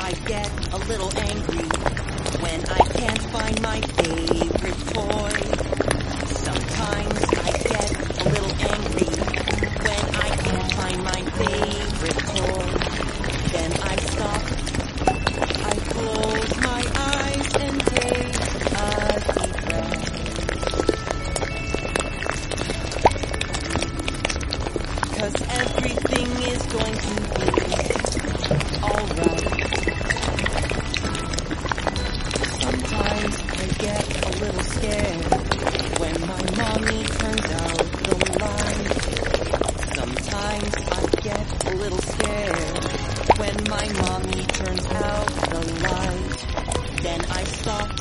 I get a little angry when I can't find my favorite toy. Sometimes I get a little angry when I can't find my favorite toy. Then I stop, I close my eyes and take a deep breath. 'Cause everything is going to be alright. Sometimes I get a little scared when my mommy turns out the light. Sometimes I get a little scared when my mommy turns out the light. Then I stop,